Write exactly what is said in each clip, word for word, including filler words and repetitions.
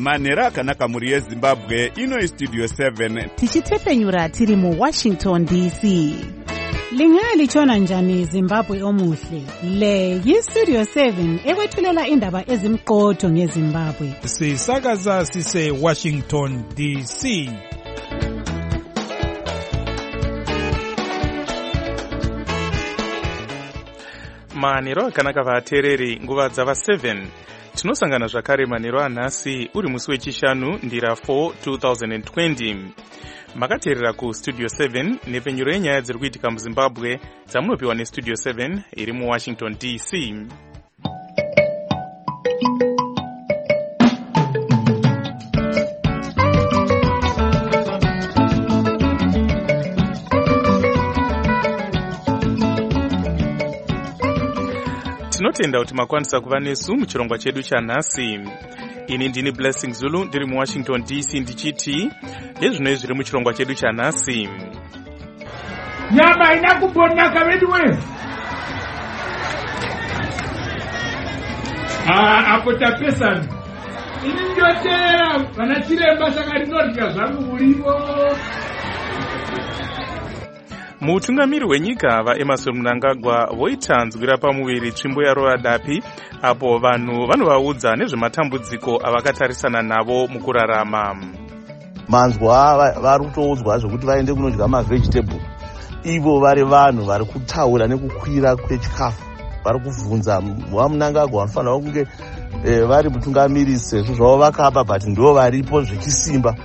manhero akanaka muri yezimbabwe. Ino Studio seven tichitepenyura tiri mu Washington D C. Lingali chona njani Zimbabwe omuhle. Le yi Studio seven ekwethulela indaba ezimqotho ngeZimbabwe. Sisakaza sise Washington D C. Manhero akanaka vatereri nguva dzava seven. Tinosangana zvakare manhero anhasi uri musi wechishanu ndira four two thousand twenty. Makateerera ku Studio seven nepenyuro yenyaya dziri kuitika muZimbabwe dzamunopiwa neStudio seven iri mu Washington D C. Tinotenda kuti makwanisa kuva nesu muchirongwa chedu chanhasi. Ini ndini Blessing Zulu ndiri mu Washington D C ndichiti ezvino zviri muchirongwa chedu chanhasi. Nyama ina kubonaka vedu we. Ah, apo tapesana. Ini ndotera vana chiremba saka ndinodya zvangu murivo. Mutungamiri wenyika vaEmmerson Mnangagwa voitanzwira pamuviri tsvimbo yaRoyadapi apo vanhu vanovaudza nezvematambudziko avakatarisana navo mukurarama. Manzwa vari kutoudzwa zvokuti vaende kunodya mavegetable. Ivo vari vanhu vari kutaura nekukwira kwechikafu. Vari kuvhunza vaMnangagwa vanofanira kunge vari mutungamiri sezvo zvavo vakapa but ndivo varipo zvechisimba.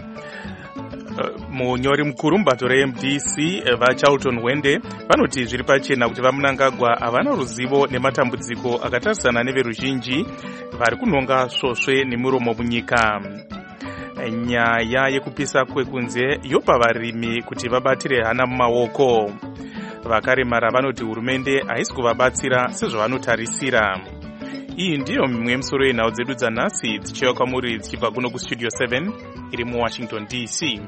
Munyori mukuru mubato reM D C vaCharlton Wende vanoti zviri pachena kuti vaMnangagwa havana ruzivo nematambudziko akatarisana neveruzhinji vari kunonga svosve nemuromo munyika. Nyaya yekupisa kwekunze yopa varimi kuti vabatire hana mumaoko. Vakaremara vanoti hurumende haisi kuvabatsira sezvavanotarisira. Iyi ndiyo mimwe yemisoro yenhau dzedu dzanhasi dzichiuya kwamuri dzichibva kuno kuStudio seven iri mu Washington D C.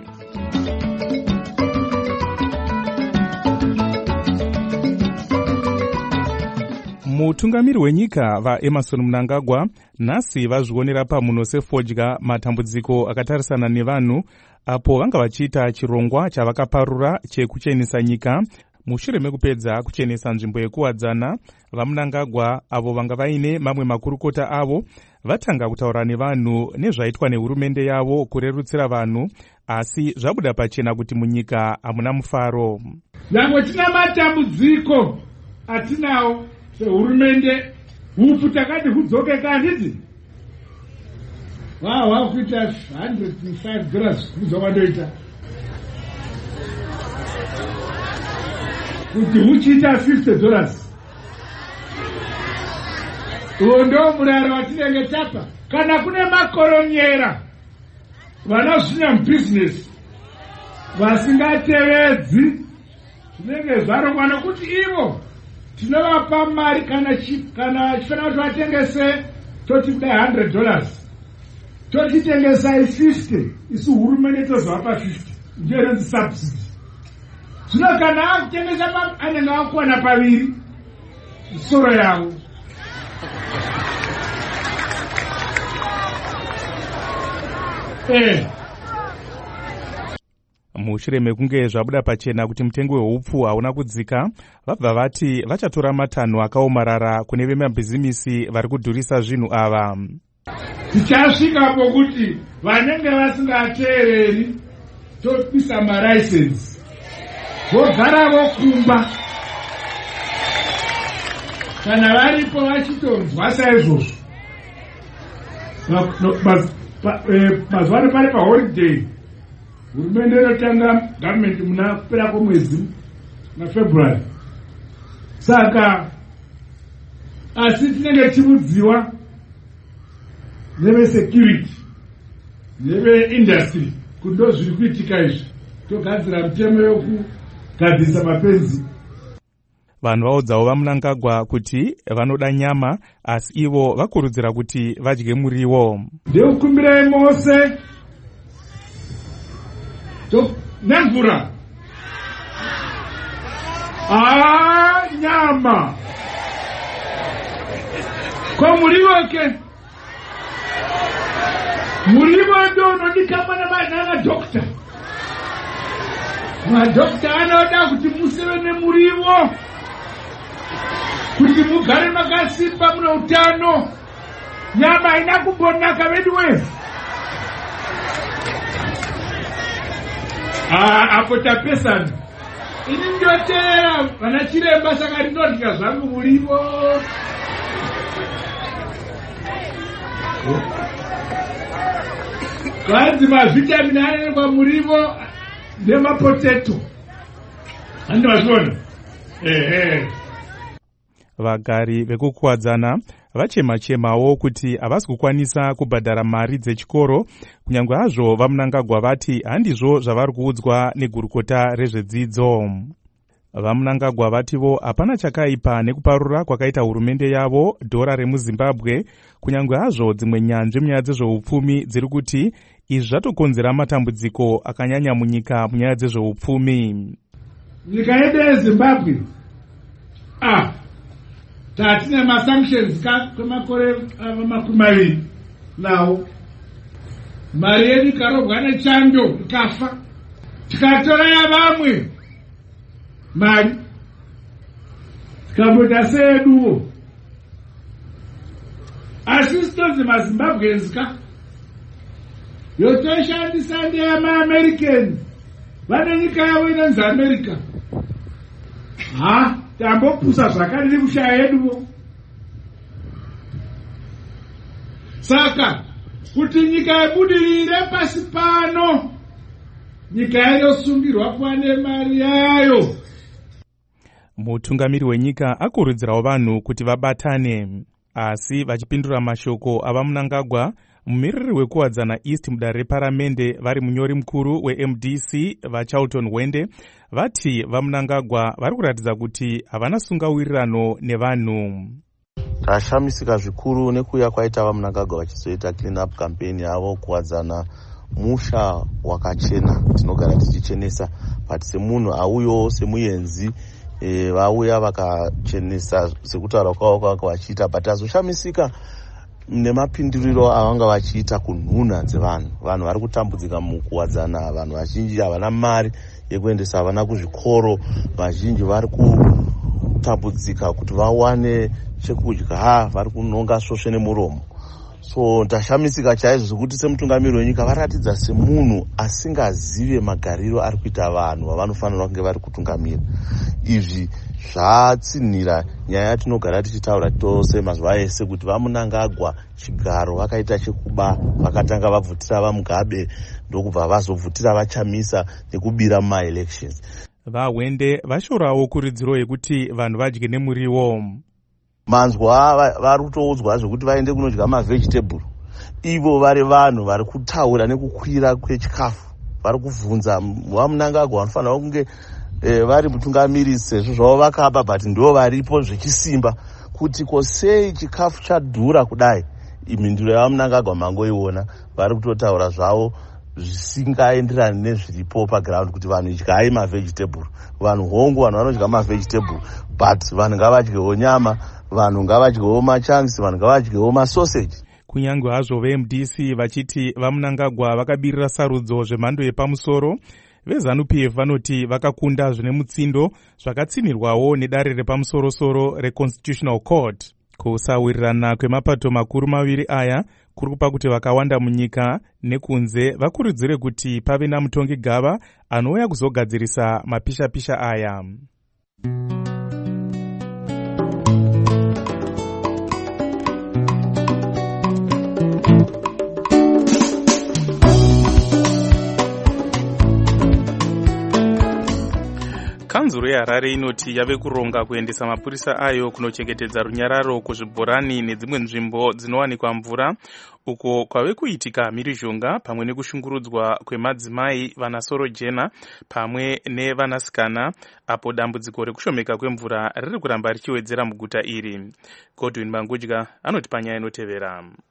Mutungamiri wenyika vaEmmerson Mnangagwa nhasi vazvionera pamuno sefodya matambudziko akatarisana nevanhu apo vanga vachiita chirongwa chavakaparura chekuchenesa nyika. Mushure mekupedza kuchenesa nzvimbo yekuwadzana, vaMnangagwa avo vanga vaine mamwe makurukota avo vatanga kutaura nevanhu nezvaitwa nehurumende yavo kurerutsira vanhu, asi zvabuda pachena kuti munyika hamuna mufaro. Nyangwe tina matambudziko atinawo sehurumende, hupu takati hudzoke kanditi vava vakuita one hundred five dollars kuzovadoita kuti huchiita fifty dollars. Uwo ndo muraro watinenge tapa. Kana kune makoronyera vanozvinya mubizinesi vasingatevedzi zvinenge zvarongwa nokuti ivo tinovapa mari kana kana chifana kuti vatengese toti kudai one hundred dollars tochitengesai fifty, isu hurumende tozovapa fifty, ndiyo inonzi subsidy. Zvino kana akutengesa anenge akuwana paviri soro yavo. Eh. Mushure mekunge zvabuda pachena kuti mutengo wehupfu hauna kudzika, vabva vati vachatora matanho akaomarara kune vemabhizimisi vari kudhurisa zvinhu ava. Tichasvika pokuti vanenge vasingateereri topisa maraisensi vogara vokumba. Kana varipo vachitonzwa saizvozvo mazuva ano pari paholiday, hurumende inotanga government muna kupera kwemwedzi naFebruary. Saka asi tinenge tichiudziwa nevesecurity neveindustry kuti ndo zviri kuitika izvi, togadzira mitemo yokugadzisa mapenzi. Vanhu vaudzawo vaMnangagwa kuti vanoda nyama, asi ivo vakurudzira kuti vadye muriwo. Ndikukumbirai mose nemvura. Ah, nyama ko muriwo ke murivo ndo unodikamwa namadokta. Madokta anoda kuti museve nemurivo kuti mugare makasimba mune utano. Nyama haina kumbonaka vedu we. Ah, apo tapesana. Ini ndotera vana chiremba saka ndinodya zvangu murivo. Kwanzi mavitamini anenekwa murivo nemapoteto. Andivazvona? Eh eh. Vagari vekukuwadzana vachema-chemawo kuti havasi kukwanisa kubhadhara mari dzechikoro, kunyange hazvo vamunangagwa vati handizvo zvavari kuudzwa negurukota rezvedzidzo. Vamunangagwa vativo hapana chakaipa nekuparura kwakaita hurumende yavo dhora remuZimbabwe, kunyange hazvo dzimwe nyanzvi munyaya dzezveupfumi dziri kuti izvi zvatokonzera matambudziko akanyanya munyika munyaya dzezveupfumi. Nyika yedu yeZimbabwe ah tatina masanctions kwemakore makumi maviri nawo. Mari yedu ikarobwa nechando ikafa, tikatora yavamwe mari tikambota seyeduwo. Asi sitonzi maZimbabweans ka yotoshandisa ndeyamaAmericans, vane nyika yavo inonzi America. Ha tambopusa zvakadini kushaya yeduwo. Saka kuti nyika ibudirire pasi pano, nyika inosungirwa kuva nemari yayo. Mutungamiri wenyika akurudzirawo vanhu kuti vabatane, asi vachipindura mashoko avamunangagwa, mumiriri wekuwadzana East mudare reparamende vari munyori mukuru weM D C vaCharlton Wende vati vamunangagwa vari kuratidza kuti havana sungawirirano nevanhu. Tashamisika zvikuru nekuya kwaita vamunangagwa vachizoita clean up campaign yavo kuwadzana musha wakachena. Tinogara tichichenesa but semunhu auyo semuyenzi e, vauya vakachenesa sekutaura kwavo kwavanga vachiita, but azoshamisika nemapindiriro avanga vachiita kunhuna dzevanhu. Vanhu vari kutambudzika mukuwadzana, vanhu vazhinji havana mari yekuendesa vana kuzvikoro, vazhinji vari kutambudzika kuti vawane chekudya, vari kunonga svosve nemuromo. So ndashamisika chaizvo zvekuti semutungamiri wenyika varatidza semunhu asingazive magariro ari kuita vanhu vavanofanira kunge vari kutungamira. Izvi zvatsinhira nyaya yatinogara tichitaura tose mazuva ese kuti vamunangagwa chigaro vakaita chekuba, vakatanga vabvutira vaMugabe ndokubva vazobvutira vaChamisa nekubira mumaelections. VaWende vashorawo kuridziro yekuti vanhu vadye nemuriwo. Manzwa vari kutoudzwa zvekuti vaende kunodya mavegetable. Ivo vari vanhu vari kutaura nekukwira kwechikafu, vari kubvunza vamunangagwa vanofanira kunge e, vari mutungamiri sezvo zvavo vakaba, but ndo varipo zvechisimba kuti kosei chikafu chadhura kudai. Imhinduro yavamunangagwa mangoiona, vari kutotaura zvavo zvisingaenderani nezviripo paground kuti vanhu idyai mavegetable. Vanhu hongu, vanhu vanodya mavegetable, but vanhu ngavadyewo nyama, vanhu ngavadyewo machanks, vanhu ngavadyewo masausage. Kunyange hazvo veM D C vachiti vamunangagwa vakabirira sarudzo zvemhando yepamusoro, veZANU-P F vanoti vakakunda zvine mutsindo zvakatsinirwawo nedare repamusoro-soro reConstitutional Court. Kusawirirana kwemapato makuru maviri aya kuri kupa kuti vakawanda munyika nekunze vakurudzire kuti pave namutongi gava anouya kuzogadzirisa mapisha-pisha aya. Kanzuro yeHarare inoti yave kuronga kuendesa mapurisa ayo kunochengetedza runyararo kuzvibhorani nedzimwe nzvimbo dzinowanikwa mvura, uko kwave kuitika mhirizhonga pamwe nekushungurudzwa kwemadzimai vanasoro jena pamwe nevanasikana, apo dambudziko rekushomeka kwemvura riri kuramba richiwedzera muguta iri. Godwin Mangudya anoti panyaya inotevera.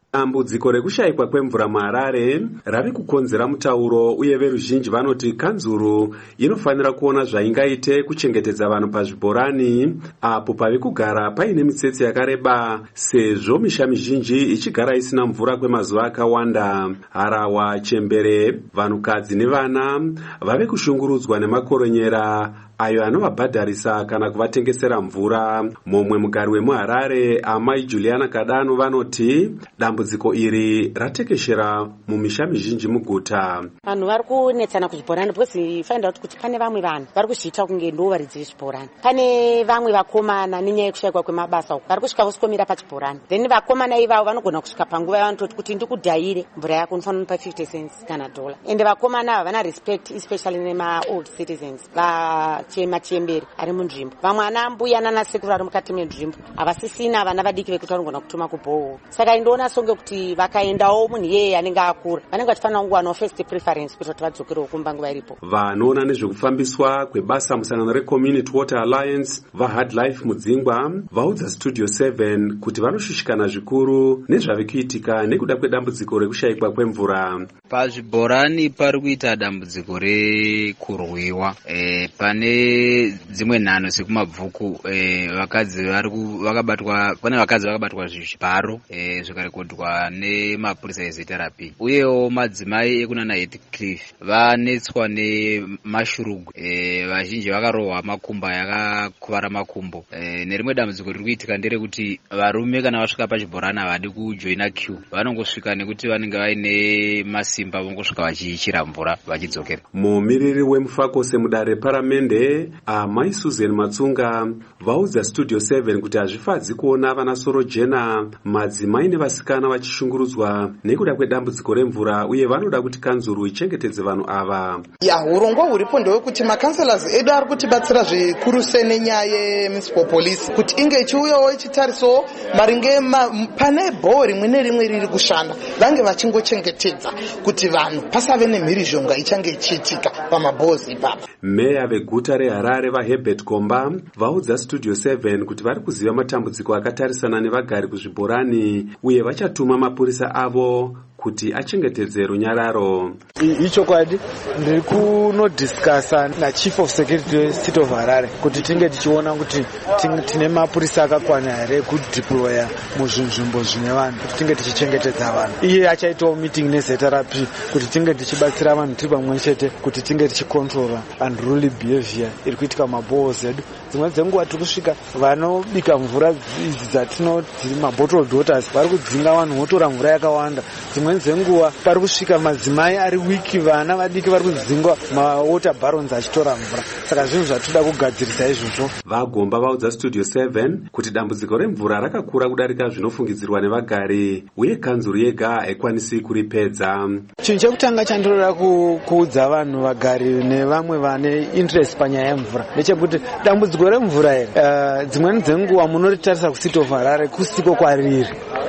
Dambudziko rekushayikwa kwemvura muHarare rave kukonzera mutauro, uye veruzhinji vanoti kanzuru inofanira kuona zvaingaite kuchengetedza vanhu pazvibhorani apo pave kugara paine mitsetse yakareba, sezvo misha mizhinji ichigara isina mvura kwemazuva akawanda. Harawa, Chembere, vanhukadzi nevana vave kushungurudzwa nemakoronyera ayo anovabhadharisa kana kuvatengesera mvura. Mumwe mugari wemuHarare, amai Juliana Kadano, vanoti dambudziko iri ratekeshera mumisha mizhinji muguta. Vanhu vari kunetsana kuzvibhorani because find out kuti pane vamwe vanhu vari kuzviita kunge ndo varidzi zvibhorani. Pane vamwe vakomana nenyaya yekushayikwa kwemabasa uku vari kusvika voskomira pachibhorani, then vakomana ivavo vanogona kusvika panguva yavanototi kuti ndikudhayire mvura yako unofanira pa fifty cents kana dollar, ende vakomana havana respect, especially nema old citizens va machemberi ari munzvimbo. Vamwe ana mbuya nana sekuru ari mukati menzvimbo havasisina vana vadiki vekuti vanogona kutuma kubhohoro. Saka indoona songe kuti vakaendawo munhu yeye anenge akura vanenge vachifanira kunguwanawo first preference kuita kuti vadzokerewo kumba nguva iripo. Vanoona nezvekufambiswa kwebasa musangano reCommunity Water Alliance vaHard Life Mudzingwa vaudza Studio seven kuti vanoshushikana zvikuru nezvave kuitika nekuda kwedambudziko rekushayikwa kwemvura. Pazvibhorani pari kuita dambudziko rekurwiwa. E, pane dzimwe nhano sekumabvuku e, vakadzi vari vakabatwa, pane vakadzi vakabatwa zvibharo e, zvikarekodwa nemapurisa eziterapi, uyewo madzimai ekunana Heathcliff vanetswa nemashurugu e, vazhinji vakarohwa makumbo yakakuvara makumbo e, nerimwe dambudziko riri kuitika nderekuti varume kana vasvika pachibhorani havadi kujoina queue, vanongosvika nekuti vanenge vaine masimba vongosvika vachichira mvura vachidzokera. Mumiriri wemufako semudare paramende amai Susan Matsunga vaudza Studio seven kuti hazvifadzi kuona vana soro jena, madzimai nevasikana vachishungurudzwa nekuda kwedambudziko remvura, uye vanoda kuti kanzuru ichengetedze vanhu ava. Ya urongwa huripo ndewekuti makanselas edu ari kutibatsira zvikuru sei nenyaya yemunicipal police kuti inge ichiuyawo ichitarisawo maringe pane bhoho rimwe nerimwe riri kushanda vange vachingochengetedza kuti vanhu pasave nemhirizhonga ichange ichiitika pamabhozi ipapa. Meya veguta reHarare vaHerbert Komba vaudza Studio seven kuti vari kuziva matambudziko akatarisana nevagari kuzvibhorani uye vachatuma mapurisa avo kuti achengetedze runyararo. Ichokwadi ndiri kunodiscussa nachief of security state of Harare kuti tinge tichiona kuti tine mapurisa akakwana here kudeploya muzvinzvimbo zvine vanhu kuti tinge tichichengetedza vanhu. Iye achaitawo meeting neziterapi kuti tinge tichibatsira vanhu tiri pamwe chete kuti tinge tichicontrola unruly behavior iri kuitika mabhohos edu. Dzimwe dzenguva tiri kusvika vanobika mvura idzi dzatinoti mabottled waters vari kudzinga vanhu votora mvura yakawanda. Dzimwe dzenguva pari kusvika madzimai ari wiki, vana vadiki vari kudzingwa mawater barrels achitora mvura. Saka zvinhu zvatoda kugadzirisa izvozvo. Vagomba vaudza Studio seven kuti dambudziko remvura rakakura kudarika zvinofungidzirwa nevagari uye kanzuru yega haikwanisi kuripedza. Chinhu chekutanga chandinoda kuudza vanhu vagari nevamwe vane interest panyaya yemvura ndechekuti dambudziko remvura iri uh, dzimweni dzenguva munoritarisa kusito of Harare kusiko kwariri.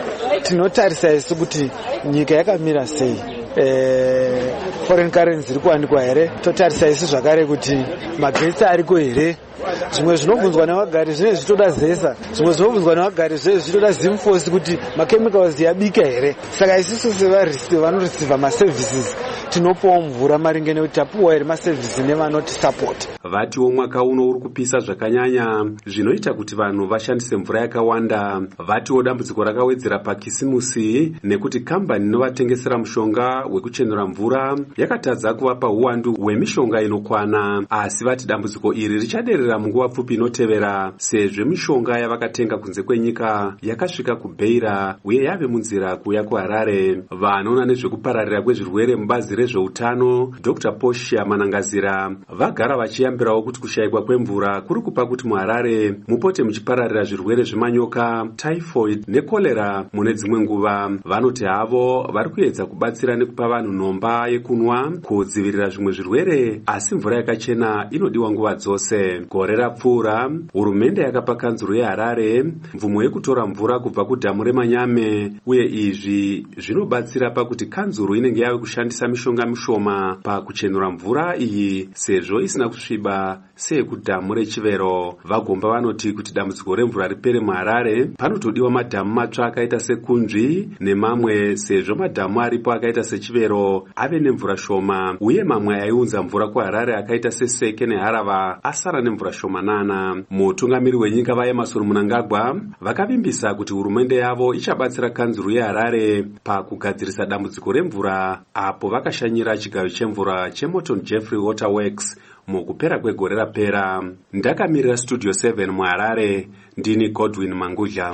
Tinotarisa isu kuti nyika yakamira sei, eh, foreign currency iri kuwanikwa here, totarisa isu zvakare kuti magetsi ariko here. Zvimwe zvinobvunzwa nevagari zvine zvitoda zesa, zvimwe zvinobvunzwa nevagari zvine zvitoda zimfosi kuti machemicals yabika here. Saka isusu sevanorisiva maservices tinopawo mvura maringe nekuti tapuwa here maservices nevanoti support. Vatiwo mwaka uno uri kupisa zvakanyanya zvinoita kuti vanhu vashandise mvura yakawanda. Vatiwo dambudziko rakawedzera paKisimusi nekuti kambani inovatengesera mushonga wekuchenura mvura yakatadza kuvapa uwandu hwemishonga inokwana, asi vati dambudziko iri richaderera munguva pfupi inotevera sezvo mishonga yavakatenga kunze kwenyika yakasvika kuBeira uye yave munzira kuuya kuHarare. Vanoona nezvekupararira kwezvirwere mubazi rezveutano Doctor Portia Manangazira vagara vachiyambirawo kuti kushayikwa kwemvura kuri kupa kuti muHarare mupote muchipararira zvirwere zvemanyoka, typhoid nekolera mune dzimwe nguva. Vanoti havo vari kuedza kubatsira nekupa vanhu nhomba yekunwa kudzivirira zvimwe zvirwere, asi mvura yakachena inodiwa nguva dzose. Gore rapfuura, hurumende yakapa kanzuro yeHarare mvumo yekutora mvura kubva kudhamu reManyame, uye izvi zvinobatsira pakuti kanzuro inenge yave kushandisa mishonga mishoma pakuchenura mvura iyi sezvo isina kusviba seyekudhamu reChivero. Vagomba vanoti kuti dambudziko remvura ripere muHarare panotodiwa madhamu matsva akaita seKunzvi nemamwe, sezvo madhamu aripo akaita seChivero ave nemvura shoma, uye mamwe aiunza mvura kuHarare akaita seSeke neHarava asara nemvura shomanana. Mutungamiri wenyika vaEmmerson Mnangagwa vakavimbisa kuti hurumende yavo ichabatsira kanzuro yeHarare pakugadzirisa dambudziko remvura, apo vakashanyira chigayo chemvura cheMorton Jeffrey Waterworks mukupera kwegore rapera. Ndakamirira Studio seven muHarare, ndini Godwin Mangudya.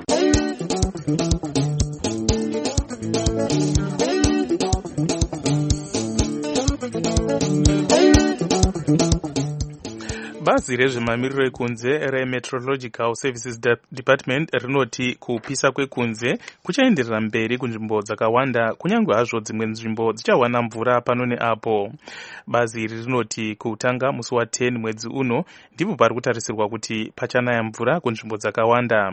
Bazi rezvemamiriro ekunze reMeteorological Services Department rinoti kupisa kwekunze kuchaenderera mberi kunzvimbo dzakawanda, kunyange hazvo dzimwe nzvimbo dzichawana mvura pano neapo. Bazi iri rinoti kutanga musi wa ten mwedzi uno ndipo pari kutarisirwa kuti pachanaya mvura kunzvimbo dzakawanda.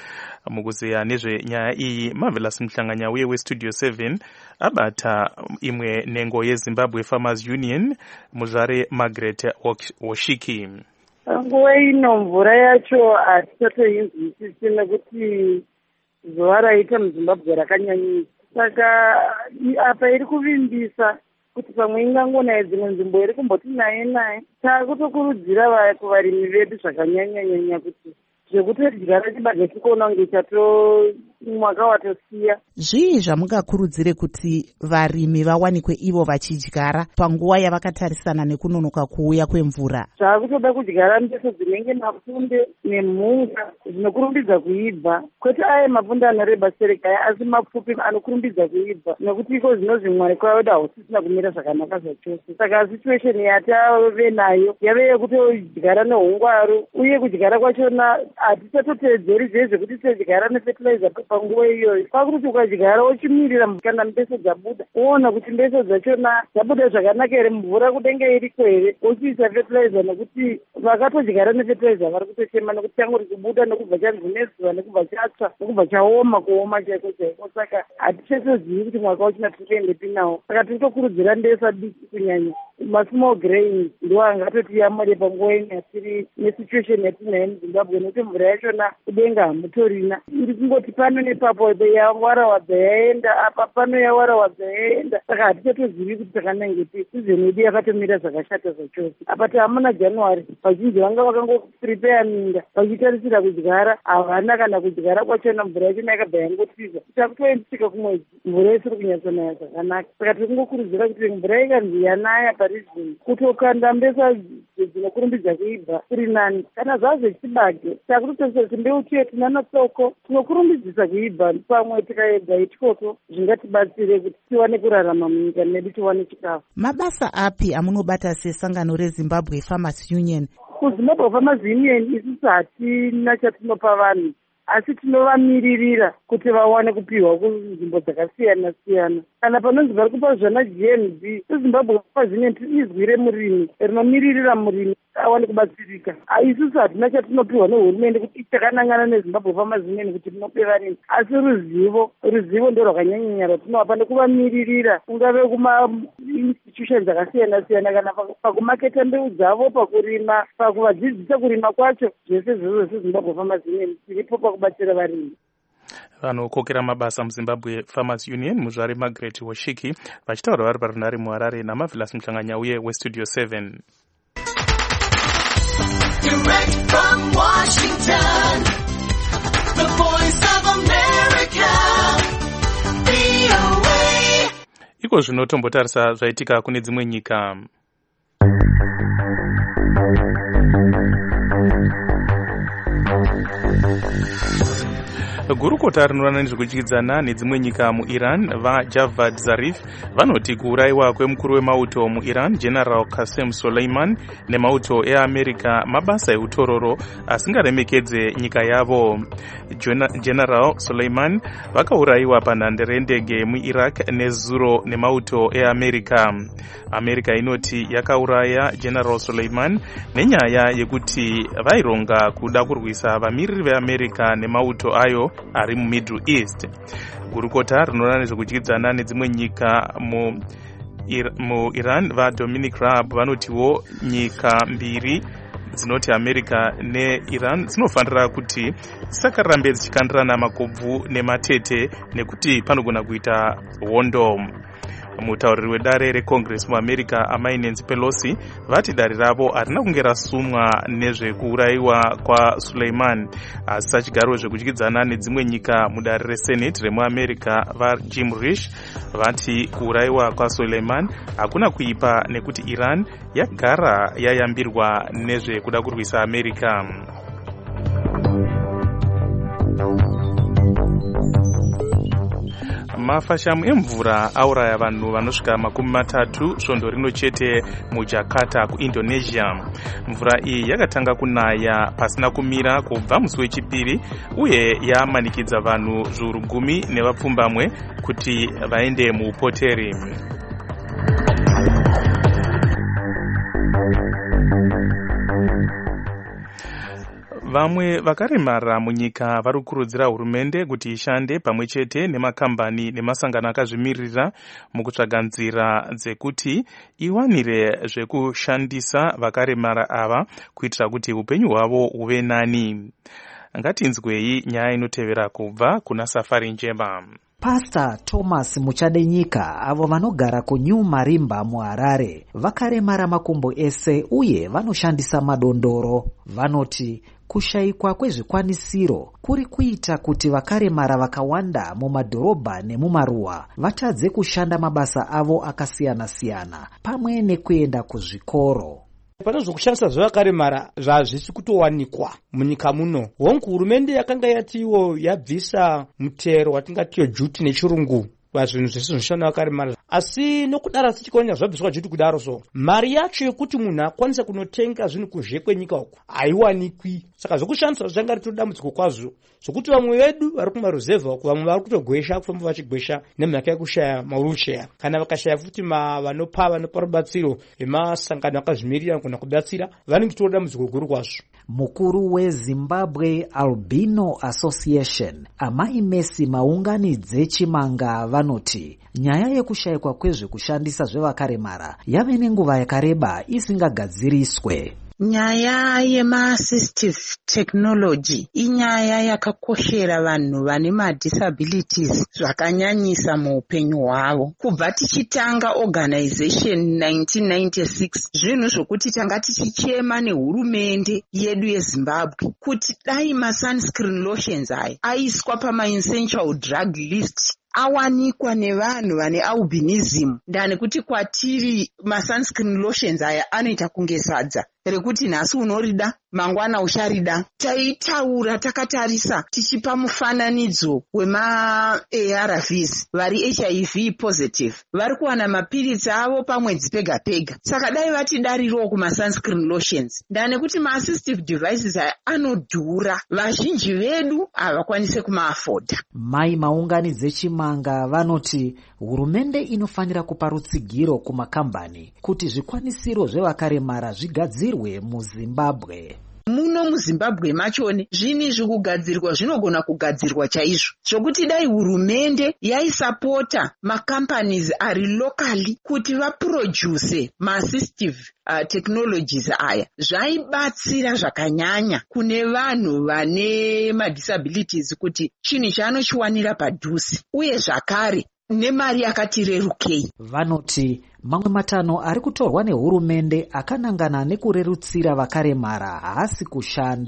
Mukuzeya nezvenyaya iyi, Marvelous Mhlanganyauye weStudio seven abata imwe nengo yeZimbabwe Farmers Union, muzvare Margaret Woshiki. Nguva ino mvura yacho hatichatoinzwisisi nekuti zuva raita muZimbabwe rakanyanyisa. Saka apa iri kuvimbisa kuti pamwe ingangonaye dzimwe nzvimbo iri kumboti naye naye. Takutokurudzira kuvarimi vedu zvakanyanya-nyanya kuti zvekuti tidyara chibage chikuona kunge chato mwaka watosiya. Zvii zvamungakurudzire kuti varimi vawanikwe ivo vachidyara panguva yavakatarisana nekunonoka kuuya kwemvura? Zvaakutoda kudyara mbeso dzinenge mapunde nemhunga zvinokurumbidza kuibva, kwete aye mapunde anoreba serekaya asi mapfupi anokurumbidza kuibva, nekuti iko zvinozvi mwari kwavedu hausisina kumira zvakanaka zvachose. Saka situation yatave nayo yave yekutodyara nehungwaru, uye kudyara kwachona hatichatoteedzeri zvee zvekuti todyara nefertilizer panguva iyoyo. Kwakutoti ukadyara uchimirira kana mbeso dzabuda woona kuti mbeso dzachona dzabuda zvakanaka here, mvura kudenge iriko here, wochiisa fertilizer, nekuti vakatodyara nefertilizer vari kutochema nekuti changu ri kubuda nekubva chanzwi nezuva nekubva chatsva nekubva chaoma kuoma chaiko chaiko. Saka hatichatozivi kuti mwaka wachina tikuendepi nawo. Saka tiri kutokurudzira mbesa diki kunyanya masmall grains ndo angatotiyamure panguva ino yatiri nesituation yatinayo muZimbabwe, nekuti mvura yachona kudenga hamutorina, iri kungoti pano nepapo yawarawadza yaenda, apa pano yawarawadza yaenda. Saka hatichatozivi kuti takanangepi. Sizoni yedu yakatomira zvakashata zvachose. Apa taamuna January vazhinji vanga vakangoprepare minda vachitarisira kudyara, havana kana kudyara kwachona mvura yachona yakabva yangotiza. Takutoendesvika kumwedzi mvura isiri kunyatsonaya zvakanaka. Saka tiri kungokurudzira kuti mvura ikanzi yanaya parizini kutokanda mbesa dzinokurumbidza kuibva kuri nani. Kana zvazvechibage takutotarisira kuti mbeu chetu nanatsoko tinokurumbidzisa kuibva, pamwe tikaedza ityoko zvingatibatsire kuti tiwane kurarama munyika medu, tiwane chikafu. Mabasa api amunobata sesangano reZimbabwe Farmers Union? KuZimbabwe Farmers Union isusu hatina chatinopa vanhu, asi tinovamiririra kuti vawane kupiwa kunzvimbo dzakasiyana siyana. Kana panonzi vari kupa zvana G N B, kuZimbabwe Farmers Union izwire murimi rinomiririra murimi awane kubatsirika. Isusu hatina chatinopiwa nehurumende kuti takanangana neZimbabwe Farmers Union kuti tinope varimi, asi ruzivo ruzivo ndo rwakanyanyanya rwatinowapa nekuvamiririra, kungave kuma institutions dzakasiyana siyana, kana pakumaketa mbeu dzavo, pakurima, pakuvadzidzisa kurima kwacho. Zvese zvose seZimbabwe Farmers Union tiripo pakubatsira varimi. Vanokokera mabasa muZimbabwe Farmers Union, muzvare Margaret Woshiki vachitaura vari parunhare muHarare, naMarvelous Mhlanganyauye weStudio seven. Direct from Washington, the voice of America, V O A. Iko zvino tombotarisa zvaitika kune dzimwe nyika. Gurukota rinorana nezvekudyidzana nedzimwe nyika muIran vaJavad Zarif vanoti kuurayiwa kwemukuru wemauto muIran General Qasem Soleiman nemauto eAmerica mabasa eutororo asingaremekedze nyika yavo. General Soleiman vakaurayiwa panhandare yendege muIraq nezuro nemauto eAmerica. America inoti yakauraya General Soleiman nenyaya yekuti vaironga kuda kurwisa vamiriri veAmerica nemauto ayo ari muMiddle East. Gurukota rinorana nezvekudyidzana nedzimwe nyika mu muIran vaDominic Raab vanotiwo nyika mbiri dzinoti America neIran dzinofanira kuti dzisakarambe dzichikandirana makobvu nematete nekuti panogona kuita hondo. Mutauriri wedare reCongress muAmerica amai Nancy Pelosi vati dare ravo harina kunge rasumwa nezvekuurayiwa kwaSuleiman, asi sachigaro zvekudyidzana nedzimwe nyika mudare reSenate remuAmerica vaJim Risch vati kuurayiwa kwaSuleiman hakuna kuipa nekuti Iran yagara yayambirwa nezvekuda kurwisa America. Mafashamu emvura auraya vanhu vanosvika makumi matatu svondo rino chete muJakarta kuIndonesia. Mvura iyi yakatanga kunaya pasina kumira kubva musi wechipiri uye yamanikidza vanhu zviuru gumi nevapfumbamwe kuti vaende muupoteri. Vamwe vakaremara munyika vari kukurudzira hurumende kuti ishande pamwe chete nemakambani nemasangano akazvimirira mukutsvaga nzira dzekuti iwanire zvekushandisa vakaremara ava kuitira kuti upenyu hwavo huve nani. Ngatinzwei nyaya inotevera kubva kuna Safari Njema. Pastor Thomas Muchadenyika avo vanogara kuNew Marimba muHarare vakaremara makumbo ese uye vanoshandisa madondoro. Vanoti kushayikwa kwezvikwanisiro kuri kuita kuti vakaremara vakawanda mumadhorobha nemumaruwa vatadze kushanda mabasa avo akasiyana-siyana pamwe nekuenda kuzvikoro. Pane zvokushandisa zvevakaremara zvazvisi kutowanikwa munyika muno. Hongu hurumende yakanga yatiwo yabvisa mutero watingatiyo juti nechirungu pazvinhu zvese zvinoshanda vakaremara, asi nokudaro tichikaona zvabviswa juti kudaro, so mari yacho yekuti munhu akwanisa kunotenga zvinhu kuzhe kwenyika uko haiwanikwi. Saka zvokushandisa zvanga ritori dambudziko kwazvo, zvokuti vamwe vedu vari kumaruzevha uko vamwe vari kutogwesha kufamba vachigwesha nemhaka yekushaya mawheelchair, kana vakashaya futi vanopa vanopa rubatsiro emasangano akazvimirira kuna kubatsira vanenge tori dambudziko guru kwazvo. Mukuru weZimbabwe Albino Association Amai Messi Maunganidze Chimanga vanoti nyaya yekushayikwa kwezvekushandisa zvevakaremara yave nenguva yakareba isingagadziriswe. Nyaya yema-assistive technology inyaya yakakoshera vanhu vane madisabilities zvakanyanyisa muupenyu hwavo. Kubva tichitanga organization nineteen ninety-six, zvinhu zvokuti tanga tichichema nehurumende yedu yeZimbabwe kuti dai ma-sunscreen lotions aya aiswa pama-essential drug list awanikwa nevanhu vane albinism, ndani kuti kwatiri ma-sunscreen lotions aya anoita kunge sadza rekuti nhasi unorida mangwana ucharida. Taitaura takatarisa tichipa mufananidzo wema-A R Vs vari H I V positive vari kuwana mapiritsi avo pamwedzi pega pega. Saka dai vatidarirawo kuma-sunscreen lotions, ndani kuti ma-assistive devices aya anodhura, vazhinji vedu havakwanise kumaafoda. Mai Maunganidze Chimanga vanoti hurumende inofanira kupa rutsigiro kumakambani kuti zvikwanisiro zvevakaremara zvigadzirwe muZimbabwe. Muno muZimbabwe machone zvini zvekugadzirwa zvinogona kugadzirwa chaizvo, zvokuti dai hurumende yaisapota macompanies ari locally kuti vaproduce ma-assistive uh, technologies aya, zvaibatsira zvakanyanya kune vanhu vane madisabilities kuti chinhu chaanochiwanira padhuze uye zvakare nemari yakati rerukei. Vanoti mamwe matano ari kutorwa nehurumende akanangana nekurerutsira vakaremara haasi kushanda.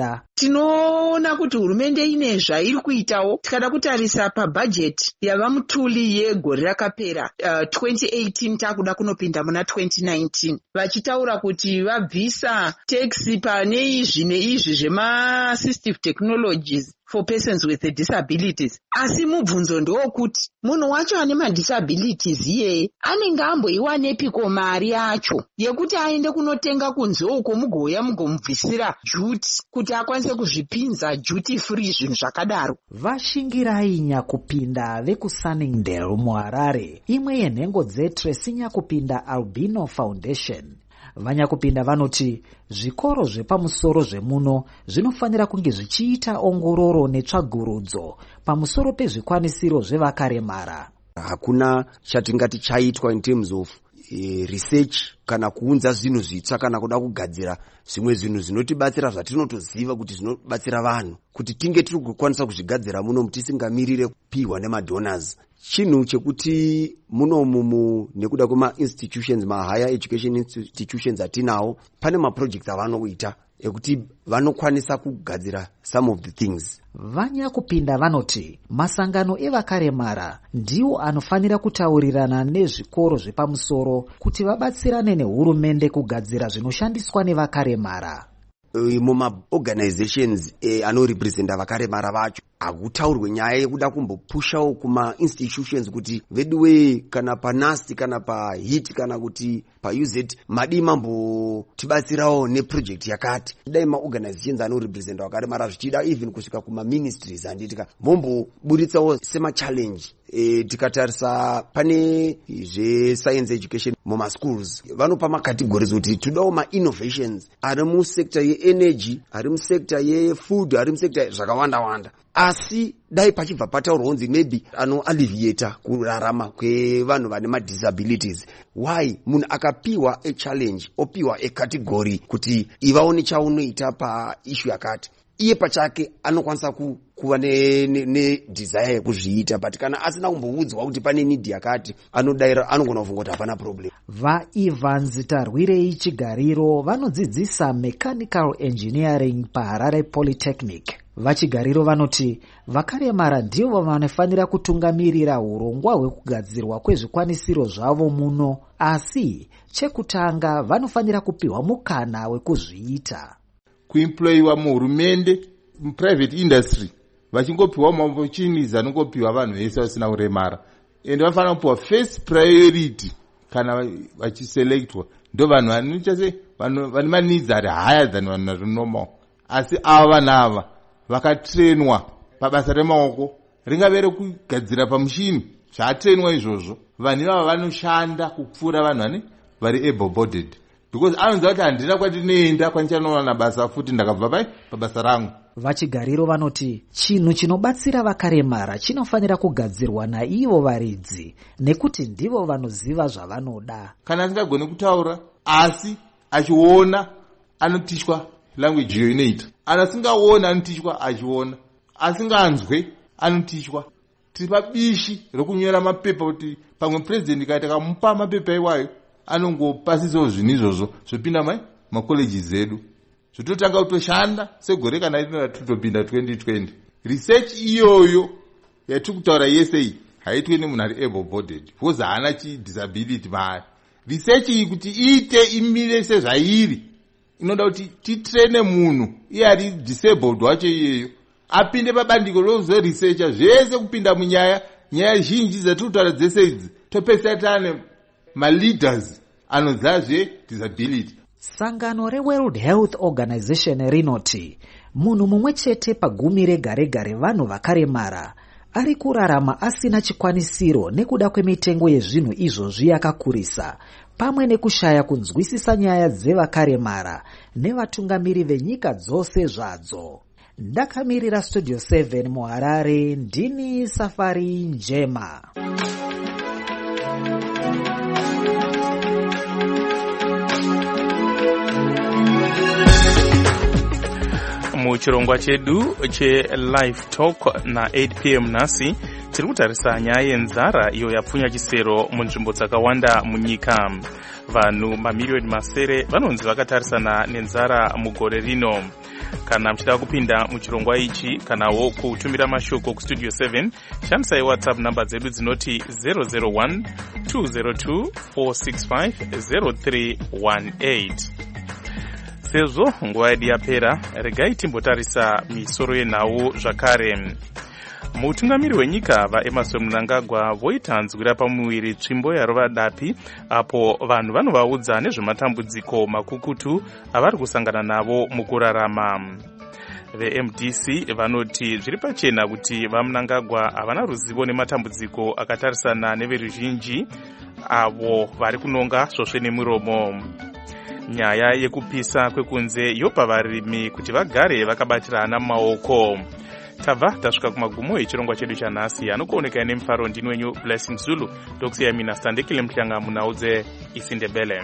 tinoona kuti hurumende ine zvairi kuitawo. Tikada kutarisa pabhajeti yava mutuli yegore rakapera uh, twenty eighteen takuda kunopinda muna twenty nineteen, vachitaura kuti vabvisa taxi pane izvi neizvi zvema-assistive technologies for persons with disabilities. Asi mubvunzo ndokuti munhu wacho ane madisabilities iye anenge amboiwanepiko mari yacho yekuti aende kunotenga kunze uko mugoya mugomubvisira juti kuti akwanise kuzvipinza duty free zvinhu zvakadaro. Vashingirai Nyakupinda vekuSunningdale muHarare, imwe yenhengo dzeTracy Nyakupinda Albino Foundation. Vanyakupinda vanoti zvikoro zvepamusoro zvemuno zvinofanira kunge zvichiita ongororo netsvagurudzo pamusoro pezvikwanisiro zvevakaremara. Hakuna chatingati chaitwa in terms of uh, research kana kuunza zvinhu zvitsva kana kuda kugadzira zvimwe zvinhu zvinotibatsira zvatinotoziva kuti zvinobatsira vanhu kuti tinge tiri kukwanisa kuzvigadzira muno tisingamirire kupihwa nemadonors. Chinhu chekuti muno mumu nekuda kwema institutions ma higher education institutions atinawo pane ma projects avanoita ekuti vanokwanisa kugadzira some of the things. Vanyakupinda vanoti masangano evakaremara ndiwo anofanira kutaurirana nezvikoro zvepamusoro kuti vabatsirane nehurumende kugadzira zvinoshandiswa nevakaremara. Muma organizations eh, anorepresenta vakaremara vacho hakutaurwe nyaya yekuda kumbopushawo kuma institutions kuti veduwe kana panasti kana pahit kana kuti pauz madi mambo tibatsirawo neproject yakati. Dai maorganizations anorepresenta vakaremara zvichida even kusvika kuma ministries handitika momboburitsawo sema challenge. E, tikatarisa pane zve-science education muma schools vanopa makategories kuti todawo ma-innovations ari musekta ye-energy, ari musekta ye-food, ari musekta zvakawanda wanda. Asi dai pachibva pataurwa kunzi maybe anoalleviata kurarama kwevanhu vane madisabilities. Why munhu akapiwa a-challenge opiwa a-category kuti ivawo nechaunoita paissue yakati, iye pachake anokwanisa ku kuva ne, ne, ne desire yekuzviita, but kana asina kumboudzwa kuti pane need yakati anodaira anogona kufunga kuti hapana problem. VaEvans Tarwirei Chigariro vanodzidzisa mechanical engineering paHarare Polytechnic. Vachigariro vanoti vakaremara ndivo vanofanira kutungamirira urongwa hwekugadzirwa kwezvikwanisiro zvavo muno, asi chekutanga vanofanira kupiwa mukana wekuzviita. Kuemployiwa muhurumende private industry vachingopiwa maopportunities anongopiwa vanhu vese vasina kuremara, ende vafanira kupiwa first priority kana vachiselectwa. Ndo vanhu vanochase vanhu vane maneeds ari higher than vanhu vari normal. Asi ava vanhu ava vakatrainwa pabasa remaoko ringave rekugadzira pamushini zvaatrainwa izvozvo, vanhu ivava vanoshanda kupfuura vanhu vane vari able bodied, because anonzwa kuti handina kwandinoenda kwandichandowana basa futi ndakabva pai pabasa rangu. Vachigariro vanoti chinhu chinobatsira vakaremara chinofanira kugadzirwa naivo varidzi nekuti ndivo vanoziva zvavanoda. Kana asingagoni kutaura asi achiona anotishwa language iyo inoita, asingaona anotishwa achiona, asinganzwe anotishwa. Tiri pabishi rokunyora mapepa kuti pamwe president kaita kamupa mapepa iwayo anongopasisawo zvinhu izvozvo zvopinda mai macolleges edu zvototanga kutoshanda segore kana rino ratotopinda twenty twenty. Research iyoyo yatiri kutaura yese iyi haitwe nemunhu ari able bodied because haana chidisability maari. Research iyi kuti iite imire sezvairi inoda kuti titraine munhu iye ari disabled wacho iyeyo apinde pabandiko rozoresearcha zvese kupinda munyaya nyaya zhinji dzatiri kutaura dzese idzi topesera tane ma-leaders anozazve disability. Sangano reWorld Health Organization rinoti munhu mumwe chete pagumi rega rega revanhu vakaremara ari kurarama asina chikwanisiro nekuda kwemitengo yezvinhu izvozvi yakakurisa, pamwe nekushaya kunzwisisa nyaya dzevakaremara nevatungamiri venyika dzose zvadzo. Ndakamirira Studio seven muHarare, ndini Safari Njema. Muchirongwa chedu che live talk na eight p m nasi tiri kutarisa nyaya yenzara iyo yapfunya chisero munzvimbo dzakawanda munyika. Vanhu mamiriyoni masere vanonzi vakatarisana nenzara mugore rino. Kana muchida kupinda muchirongwa ichi kanawo kutumira mashoko kustudio seven, shandisai WhatsApp namba dzedu dzinoti zero zero one two zero two four six five zero three one eight. Sezvo nguva yedu yapera, regai timbotarisa misoro yenhau zvakare. Mutungamiri wenyika vaEmmerson Mnangagwa voita nzwira pamuviri tsvimbo yarova dapi apo vanhu vanovaudza nezvematambudziko makukutu avari kusangana navo mukurarama. VeM D C vanoti zviri pachena kuti vaMnangagwa havana ruzivo nematambudziko akatarisana neveruzhinji avo vari kunonga svosve nemuromo. Nyaya yekupisa kwekunze yopa varimi kuti vagare vakabatirana mumaoko. Tabva tasvika kumagumo echirongwa chedu chanhasi anokuoneka nemufaro ndini wenyu Blessing Zulu ndokusiya mina Standekile Mhlanga munaudze isindebele.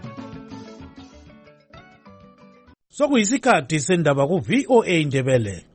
Sokuyisikhathi sendaba ku V O A Ndebele.